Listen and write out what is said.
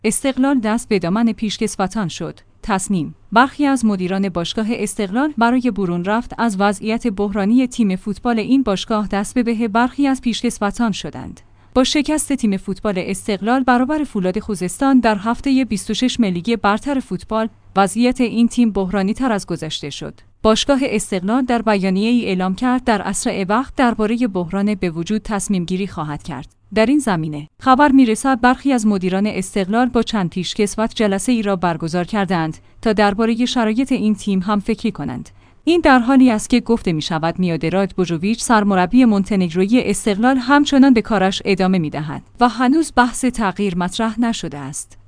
استقلال دست به دامن پیشکسوتان شد. تصمیم: برخی از مدیران باشگاه استقلال برای برون رفت از وضعیت بحرانی تیم فوتبال این باشگاه دست به برخی از پیشکسوتان شدند. با شکست تیم فوتبال استقلال برابر فولاد خوزستان در هفته 26 لیگ برتر فوتبال، وضعیت این تیم بحرانی تر از گذشته شد. باشگاه استقلال در بیانیه‌ای اعلام کرد در اسرع وقت درباره بحران به وجود تصمیم گیری خواهد کرد. در این زمینه خبر می‌رسد برخی از مدیران استقلال با چند پیشکسوت جلسه‌ای را برگزار کردند تا درباره شرایط این تیم هم فکری کنند. این در حالی است که گفته می‌شود میادراد بوژوویچ سرمربی مونتنگرویی استقلال همچنان به کارش ادامه می‌دهد و هنوز بحث تغییر مطرح نشده است.